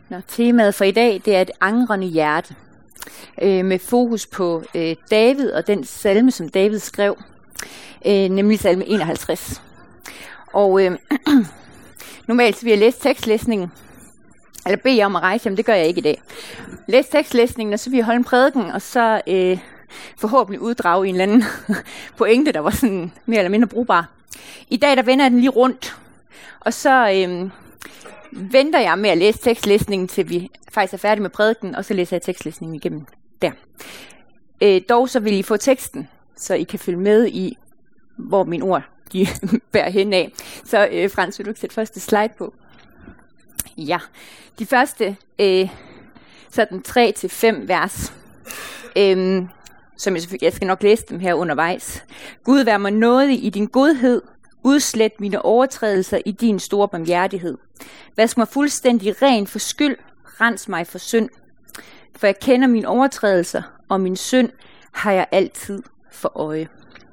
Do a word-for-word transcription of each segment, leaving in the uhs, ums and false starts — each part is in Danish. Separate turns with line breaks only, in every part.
Nå, temaet for i dag, det er et angrende hjerte. Øh, med fokus på øh, David og den salme, som David skrev. Øh, nemlig salme enoghalvtreds. Og øh, normalt vil jeg læse tekstlæsningen. Eller bede jer om at rejse, men det gør jeg ikke i dag. Læs tekstlæsningen, og så vil jeg holde en prædiken, og så øh, forhåbentlig uddrage en eller anden pointe, der var sådan mere eller mindre brugbar. I dag der vender jeg den lige rundt, og så øh, venter jeg med at læse tekstlæsningen, til vi faktisk er færdige med prædiken, og så læser jeg tekstlæsningen igennem der. Øh, dog så vil I få teksten, så I kan følge med i, hvor mine ord de bærer hen af. Så øh, Frans, vil du ikke sætte første slide på? Ja, de første øh, sådan tre til fem vers, øh, som jeg, jeg skal nok læse dem her undervejs. Gud, vær mig nådig i din godhed, udslet mine overtrædelser i din store barmhjertighed. Vask mig fuldstændig ren for skyld, rens mig for synd. For jeg kender mine overtrædelser, og min synd har jeg altid for øje.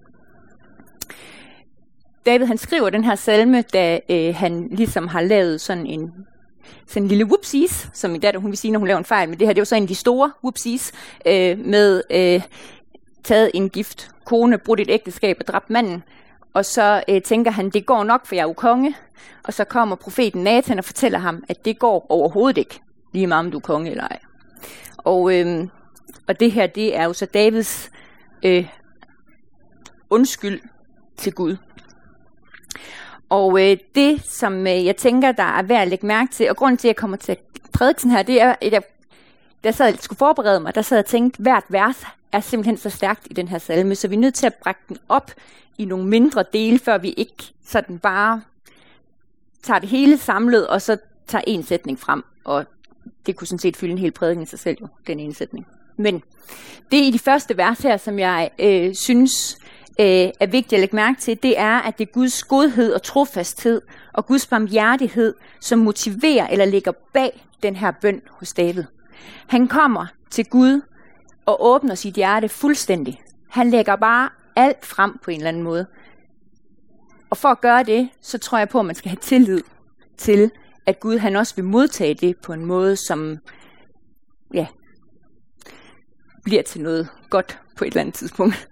David han skriver den her salme, da øh, han ligesom har lavet sådan en, sådan en lille whoopsies, som min datter hun vil sige, når hun laver en fejl, men det her det er jo så en af de store whoopsies, øh, med øh, taget en gift kone, brudt et ægteskab og dræbt manden, og så øh, tænker han, det går nok, for jeg er jo konge, og så kommer profeten Nathan og fortæller ham, at det går overhovedet ikke, lige meget om du er konge eller ej. Og, øh, og det her, det er jo så Davids øh, undskyld til Gud. Og øh, det, som øh, jeg tænker, der er værd at lægge mærke til, og grunden til, at jeg kommer til prædikelsen her, det er, at jeg, der sad, jeg skulle forberede mig, der sad jeg og tænkte, hvert vers er simpelthen så stærkt i den her salme, så vi er nødt til at brække den op i nogle mindre dele, før vi ikke sådan bare tager det hele samlet, og så tager en sætning frem. Og det kunne sådan set fylde en hel prædiken i sig selv, jo, den ene sætning. Men det i de første vers her, som jeg øh, synes øh, er vigtigt at lægge mærke til, det er, at det er Guds godhed og trofasthed og Guds barmhjertighed, som motiverer eller ligger bag den her bøn hos David. Han kommer til Gud og åbner sit hjerte fuldstændig. Han lægger bare alt frem på en eller anden måde. Og for at gøre det, så tror jeg på, at man skal have tillid til, at Gud han også vil modtage det på en måde, som ja, bliver til noget godt på et eller andet tidspunkt.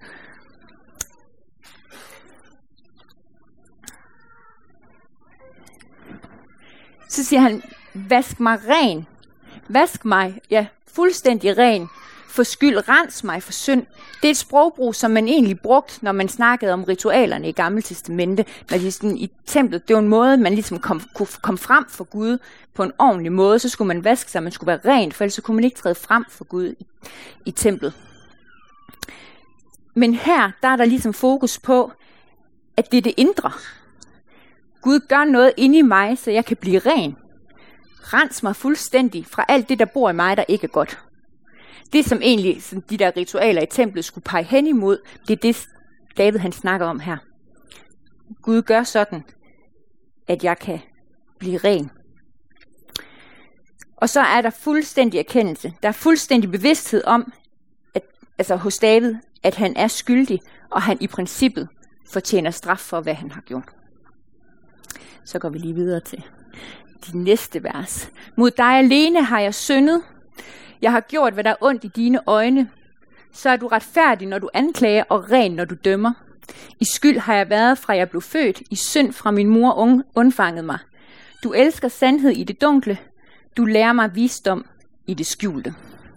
Så siger han, vask mig ren. Vask mig, ja, fuldstændig ren. For skyld, rens mig for synd. Det er et sprogbrug, som man egentlig brugte, når man snakkede om ritualerne i Gamle Testamente. Når de sådan, i templet, det var en måde, man ligesom kom, kunne komme frem for Gud på en ordentlig måde. Så skulle man vaske sig, man skulle være ren, for ellers så kunne man ikke træde frem for Gud i, i templet. Men her, der er der ligesom fokus på, at det er det indre. Gud gør noget inde i mig, så jeg kan blive ren. Rens mig fuldstændig fra alt det, der bor i mig, der ikke er godt. Det, som egentlig sådan, de der ritualer i templet skulle pege hen imod, det er det, David han snakker om her. Gud gør sådan, at jeg kan blive ren. Og så er der fuldstændig erkendelse. Der er fuldstændig bevidsthed om, at, altså hos David, at han er skyldig, og han i princippet fortjener straf for, hvad han har gjort. Så går vi lige videre til de næste vers. Mod dig alene har jeg syndet. Jeg har gjort, hvad der er ondt i dine øjne. Så er du retfærdig, når du anklager, og ren, når du dømmer. I skyld har jeg været, fra jeg blev født. I synd fra min mor undfangede mig. Du elsker sandhed i det dunkle. Du lærer mig visdom i det skjulte.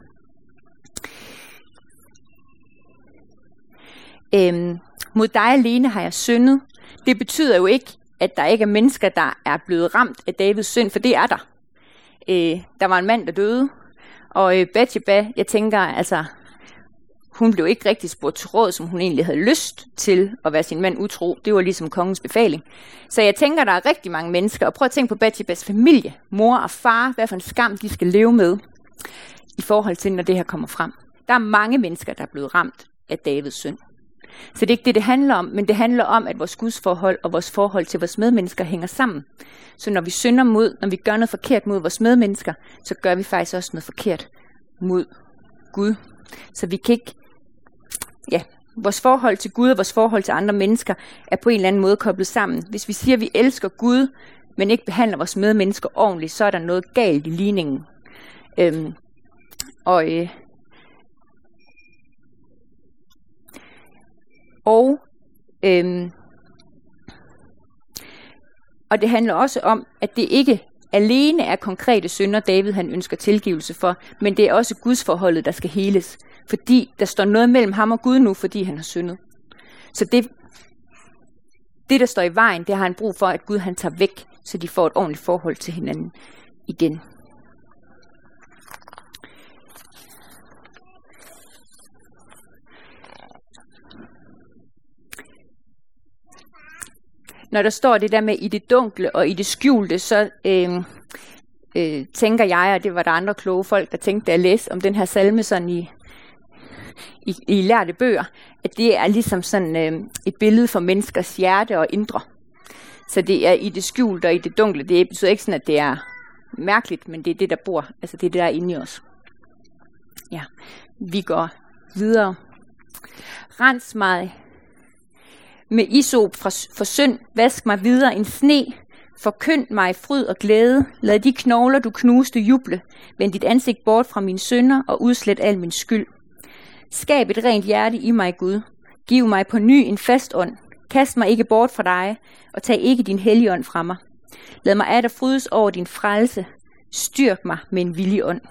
Øhm, mod dig alene har jeg syndet. Det betyder jo ikke, at der ikke er mennesker, der er blevet ramt af Davids synd, for det er der. Øh, der var en mand, der døde, og øh, Batsheba, jeg tænker, altså, hun blev ikke rigtig spurgt til råd, som hun egentlig havde lyst til at være sin mand utro. Det var ligesom kongens befaling. Så jeg tænker, der er rigtig mange mennesker, og prøv at tænke på Batshebas familie, mor og far, hvad for en skam de skal leve med, i forhold til, når det her kommer frem. Der er mange mennesker, der er blevet ramt af Davids synd. Så det er ikke det, det handler om, men det handler om, at vores gudsforhold og vores forhold til vores medmennesker hænger sammen. Så når vi synder mod, når vi gør noget forkert mod vores medmennesker, så gør vi faktisk også noget forkert mod Gud. Så vi kan ikke, ja, vores forhold til Gud og vores forhold til andre mennesker er på en eller anden måde koblet sammen. Hvis vi siger, at vi elsker Gud men ikke behandler vores medmennesker ordentligt, så er der noget galt i ligningen. Øhm, og øh, og øhm, og det handler også om, at det ikke alene er konkrete synder, David han ønsker tilgivelse for, men det er også gudsforholdet, der skal heles. Fordi der står noget mellem ham og Gud nu, fordi han har syndet. Så det, det der står i vejen, det har han brug for, at Gud han tager væk, så de får et ordentligt forhold til hinanden igen. Når der står det der med i det dunkle og i det skjulte, så øh, øh, tænker jeg, og det var der andre kloge folk, der tænkte, da jeg læste om den her salme sådan i, i, i lærte bøger, at det er ligesom sådan øh, et billede for menneskers hjerte og indre. Så det er i det skjulte og i det dunkle. Det betyder ikke sådan, at det er mærkeligt, men det er det, der bor. Altså det er det, der er inde i os. Ja, vi går videre. Rens mig med isop fra, for synd, vask mig videre en sne, forkynd mig fryd og glæde, lad de knogler, du knuste, juble, vend dit ansigt bort fra mine synder og udslet al min skyld. Skab et rent hjerte i mig, Gud. Giv mig på ny en fast ånd. Kast mig ikke bort fra dig, og tag ikke din hellige ånd fra mig. Lad mig atter frydes over din frelse. Styrk mig med en villig ånd.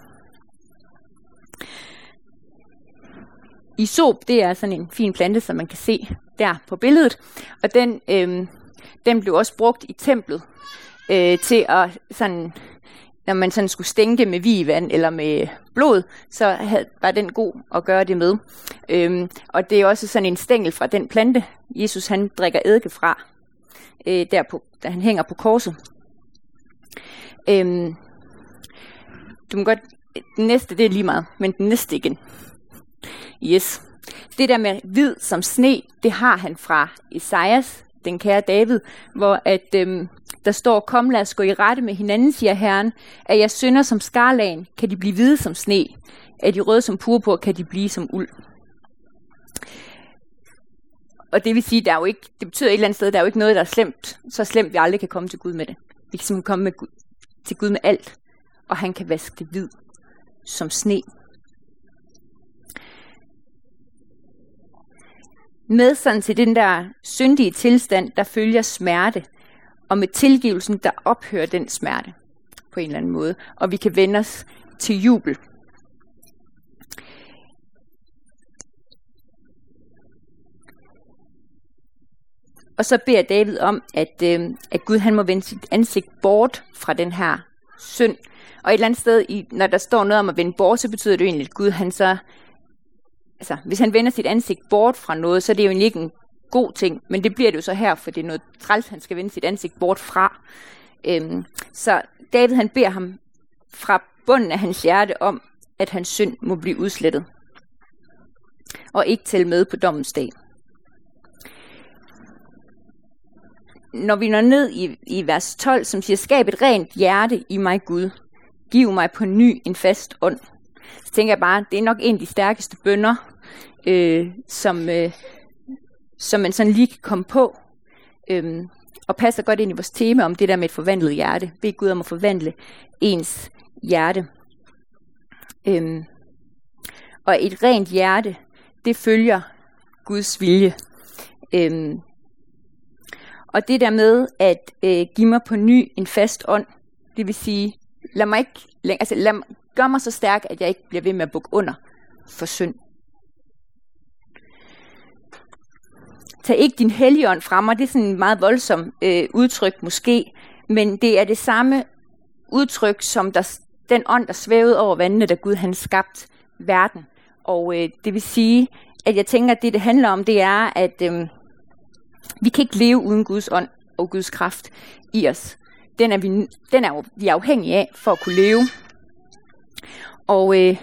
Isop, det er sådan en fin plante, som man kan se der på billedet. Og den, øh, den blev også brugt i templet øh, til at sådan, når man sådan skulle stænke med vigevand eller med blod, så havde, var den god at gøre det med. Øhm, og det er også sådan en stængel fra den plante, Jesus han drikker eddike fra, øh, der på, da han hænger på korset. Øhm, du må godt, den næste det er lige meget, men den næste igen. Yes. Det der med hvid som sne, det har han fra Esajas, den kære David, hvor at, øhm, der står, kom lad os gå i rette med hinanden, siger Herren, at jeg synder som skarlagen, kan de blive hvide som sne, at de røde som purpur, kan de blive som uld. Og det vil sige, der er jo ikke, det betyder et eller andet sted, der er jo ikke noget, der er slemt, så slemt vi aldrig kan komme til Gud med det. Vi kan simpelthen komme med Gud, til Gud med alt, og han kan vaske det hvid som sne. Med sådan til den der syndige tilstand, der følger smerte, og med tilgivelsen, der ophører den smerte på en eller anden måde, og vi kan vende os til jubel. Og så beder David om, at, øh, at Gud han må vende sit ansigt bort fra den her synd. Og et eller andet sted, i, når der står noget om at vende bort, så betyder det jo egentlig, at Gud han så, altså hvis han vender sit ansigt bort fra noget, så er det jo egentlig ikke en god ting, men det bliver det jo så her, for det er noget træls, han skal vende sit ansigt bort fra. Øhm, så David han beder ham fra bunden af hans hjerte om, at hans synd må blive udslettet, og ikke tælle med på dommens dag. Når vi når ned i, i vers tolv, som siger, skab et rent hjerte i mig, Gud. Giv mig på ny en fast ånd. Så tænker jeg bare, det er nok en af de stærkeste bønner, øh, som, øh, som man sådan lige kan komme på. Øhm, og passer godt ind i vores tema om det der med et forvandlet hjerte. Bed Gud om at forvandle ens hjerte. Øhm, og et rent hjerte, det følger Guds vilje. Øhm, Og det der med at øh, give mig på ny en fast ånd, det vil sige, lad mig ikke, altså lad mig, gør mig så stærk, at jeg ikke bliver ved med at bukke under for synd. Tag ikke din helligånd fra mig, det er sådan en meget voldsom øh, udtryk måske, men det er det samme udtryk som der, den ånd, der svævede over vandene, da Gud han skabt verden. Og øh, det vil sige, at jeg tænker, at det det handler om, det er, at øh, vi kan ikke leve uden Guds ånd og Guds kraft i os. Den er vi, den er jo, vi er afhængige af for at kunne leve. Og øh,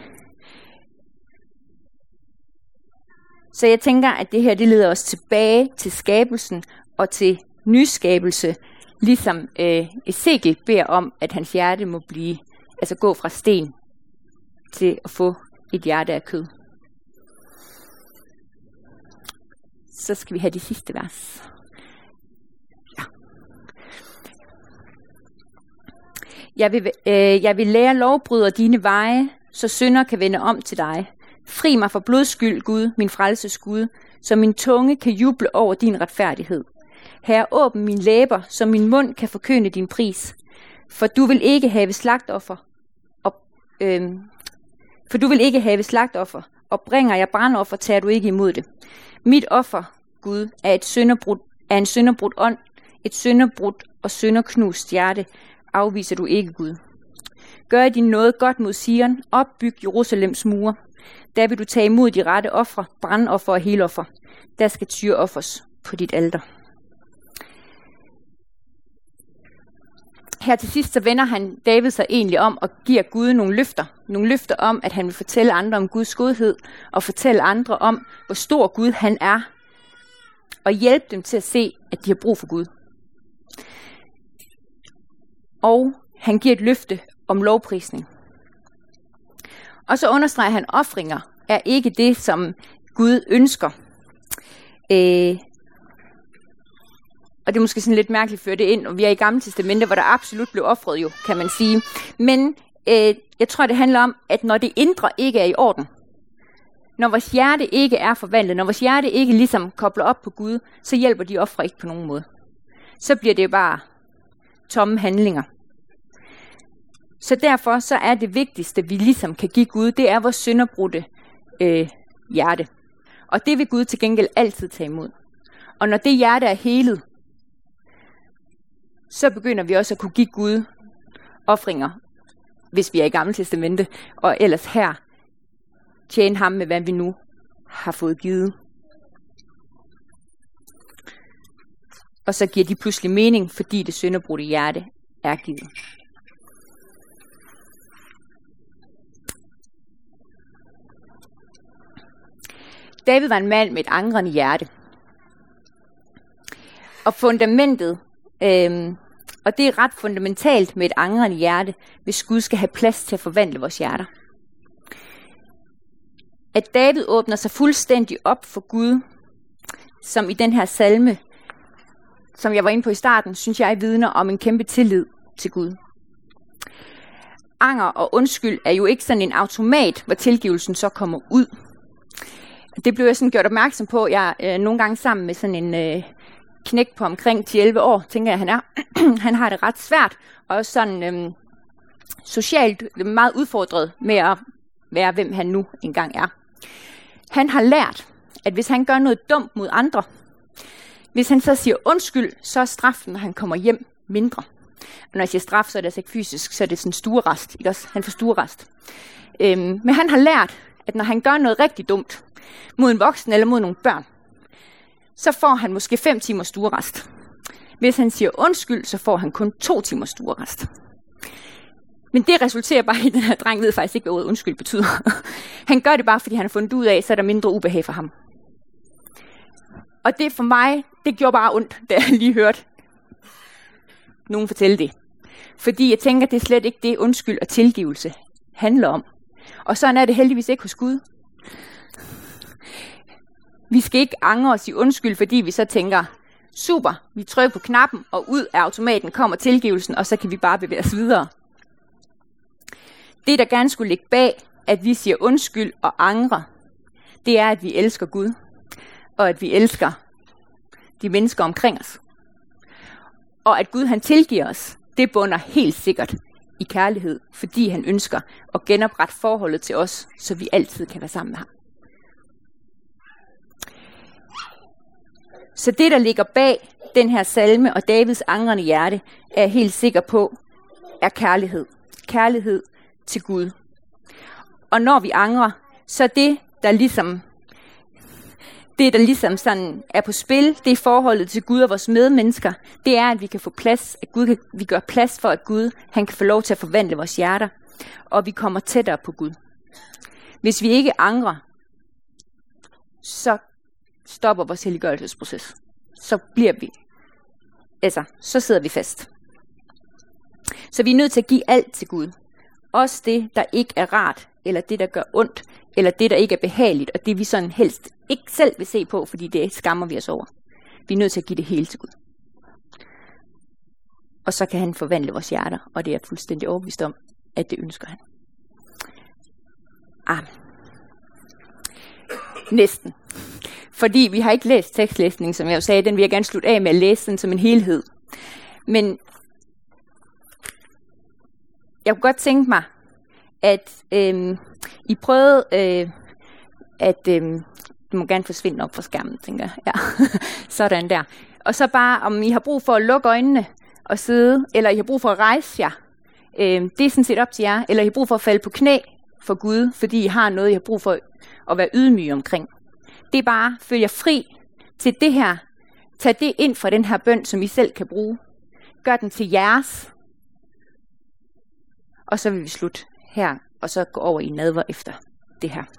så jeg tænker, at det her det leder os tilbage til skabelsen og til nyskabelse, ligesom øh, Ezekiel beder om, at hans hjerte må blive, altså gå fra sten til at få et hjerte af kød. Så skal vi have de sidste vers. Ja. Jeg vil, øh, jeg vil lære lovbryder dine veje, så synder kan vende om til dig. Fri mig for blodskyld, Gud, min frelses Gud, så min tunge kan juble over din retfærdighed. Herre, åbn min læber, så min mund kan forkynde din pris. For du vil ikke have slagtoffer, og, øh, for du vil ikke have slagtoffer, og bringer jeg brandoffer, tager du ikke imod det. Mit offer, Gud, er, et synderbrudt, er en synderbrudt ånd, et synderbrudt og synderknust hjerte, afviser du ikke, Gud. Gør din noget godt mod Sion, opbyg Jerusalems mure. Der vil du tage imod de rette ofre, brandoffer og heloffer. Der skal tyre offers på dit alter. Her til sidst så vender han David sig egentlig om og giver Gud nogle løfter. Nogle løfter om, at han vil fortælle andre om Guds godhed, og fortælle andre om, hvor stor Gud han er, og hjælpe dem til at se, at de har brug for Gud. Og han giver et løfte om lovprisning. Og så understreger han, at ofringer er ikke det, som Gud ønsker. Øh, og det er måske sådan lidt mærkeligt at føre det ind, og vi er i Gamle Testamente, hvor der absolut blev ofret jo, kan man sige. Men øh, jeg tror, det handler om, at når det indre ikke er i orden, når vores hjerte ikke er forvandlet, når vores hjerte ikke ligesom kobler op på Gud, så hjælper de ofre ikke på nogen måde. Så bliver det bare tomme handlinger. Så derfor så er det vigtigste, vi ligesom kan give Gud, det er vores synderbrudte øh, hjerte. Og det vil Gud til gengæld altid tage imod. Og når det hjerte er helet, så begynder vi også at kunne give Gud ofringer, hvis vi er i Gamle Testamente, og ellers her tjene ham med, hvad vi nu har fået givet. Og så giver de pludselig mening, fordi det synderbrudte hjerte er givet. David var en mand med et angrende hjerte. Og fundamentet, øh, og det er ret fundamentalt med et angrende hjerte, hvis Gud skal have plads til at forvandle vores hjerter. At David åbner sig fuldstændig op for Gud, som i den her salme, som jeg var inde på i starten, synes jeg vidner om en kæmpe tillid til Gud. Anger og undskyld er jo ikke sådan en automat, hvor tilgivelsen så kommer ud. Det blev jeg sådan gjort opmærksom på. Jeg er øh, nogle gange sammen med sådan en øh, knæk på omkring ti elleve år, tænker jeg, han er. Han har det ret svært, og også sådan øh, socialt meget udfordret med at være, hvem han nu engang er. Han har lært, at hvis han gør noget dumt mod andre, hvis han så siger undskyld, så er straffen, når han kommer hjem, mindre. Og når jeg siger straf, så er det altså ikke fysisk, så er det sådan stuerest, ikke også? Han får stuerest. Øhm, men han har lært, at når han gør noget rigtig dumt, mod en voksen eller mod nogle børn, så får han måske fem timers stuerest. Hvis han siger undskyld, så får han kun to timers stuerest. Men det resulterer bare i, at den her dreng ved faktisk ikke, hvad ordet undskyld betyder. Han gør det bare, fordi han har fundet ud af, så er der mindre ubehag for ham. Og det for mig, det gjorde bare ondt, da jeg lige hørte nogen fortælle det. Fordi jeg tænker, det er slet ikke det, undskyld og tilgivelse handler om. Og sådan er det heldigvis ikke hos Gud. Vi skal ikke angre os i undskyld, fordi vi så tænker, super, vi trykker på knappen, og ud af automaten kommer tilgivelsen, og så kan vi bare bevæge os videre. Det, der gerne skulle ligge bag, at vi siger undskyld og angre, det er, at vi elsker Gud, og at vi elsker de mennesker omkring os. Og at Gud han tilgiver os, det bunder helt sikkert i kærlighed, fordi han ønsker at genoprette forholdet til os, så vi altid kan være sammen med ham. Så det, der ligger bag den her salme og Davids angrende hjerte, er jeg helt sikker på, er kærlighed. Kærlighed til Gud. Og når vi angrer, så det, der ligesom, det, der ligesom sådan er på spil, det er forholdet til Gud og vores medmennesker, det er, at vi kan få plads, at Gud kan, vi gør plads for, at Gud han kan få lov til at forvandle vores hjerter, og vi kommer tættere på Gud. Hvis vi ikke angrer, så stopper vores helliggørelsesproces. Så bliver vi, altså, så sidder vi fast. Så vi er nødt til at give alt til Gud. Også det, der ikke er rart, eller det, der gør ondt, eller det, der ikke er behageligt, og det vi sådan helst ikke selv vil se på, fordi det skammer vi os over. Vi er nødt til at give det hele til Gud. og så kan han forvandle vores hjerter, og det er jeg fuldstændig overbevist om, at det ønsker han. Amen. Næsten. Fordi vi har ikke læst tekstlæsning, som jeg jo sagde, den vil jeg gerne slutte af med at læse den som en helhed. Men jeg kunne godt tænke mig, at øhm, I prøvede øh, at, øhm, du må gerne forsvinde op fra skærmen, tænker jeg. Ja. Sådan der. Og så bare, om I har brug for at lukke øjnene og sidde, eller I har brug for at rejse jer. Øhm, det er sådan set op til jer. Eller I har brug for at falde på knæ for Gud, fordi I har noget, I har brug for at være ydmyge omkring. Det er bare, følg jer fri til det her. Tag det ind fra den her bøn, som I selv kan bruge. Gør den til jeres. Og så vil vi slutte her, og så gå over i nadver efter det her.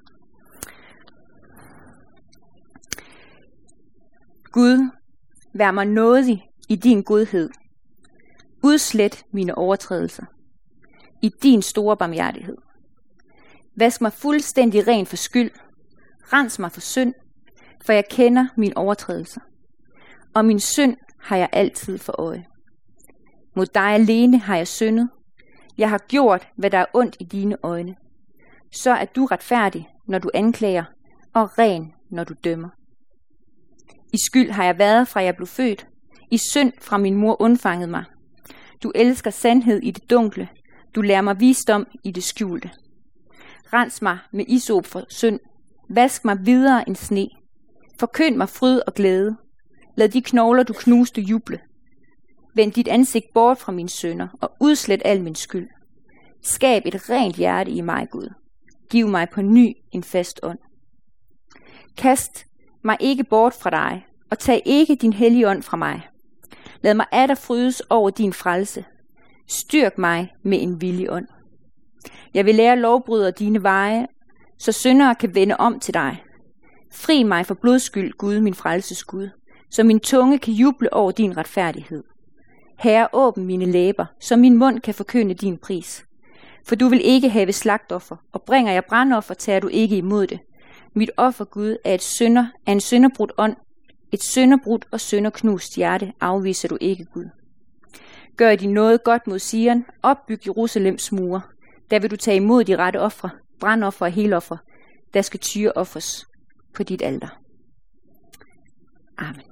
Gud, vær mig nådig i din godhed. Udslet mine overtrædelser i din store barmhjertighed. Vask mig fuldstændig ren for skyld. Rens mig for synd, for jeg kender mine overtrædelser. Og min synd har jeg altid for øje. Mod dig alene har jeg syndet. Jeg har gjort, hvad der er ondt i dine øjne. Så er du retfærdig, når du anklager, og ren, når du dømmer. I skyld har jeg været, fra jeg blev født. I synd fra min mor undfangede mig. Du elsker sandhed i det dunkle. Du lærer mig visdom i det skjulte. Rens mig med isop for synd. Vask mig videre end sne. Forkynd mig fryd og glæde. Lad de knogler, du knuste, juble. Vend dit ansigt bort fra mine synder, og udslet al min skyld. Skab et rent hjerte i mig, Gud. Giv mig på ny en fast ånd. Kast mig ikke bort fra dig, og tag ikke din hellige ånd fra mig. Lad mig atter frydes over din frelse. Styrk mig med en villig ånd. Jeg vil lære lovbryder dine veje, så syndere kan vende om til dig. Fri mig for blodskyld, Gud, min frelses Gud, så min tunge kan juble over din retfærdighed. Herre, åbn mine læber, så min mund kan forkynde din pris. For du vil ikke have slagtoffer, og bringer jeg brandoffer, tager du ikke imod det. Mit offer, Gud, er, et synder, er en synderbrudt ånd. Et synderbrudt og synderknust hjerte afviser du ikke, Gud. Gør din noget godt mod Sion, opbyg Jerusalems mure. Der vil du tage imod de rette ofre, brandoffer og heloffer, der skal tyre offres på dit alter. Amen.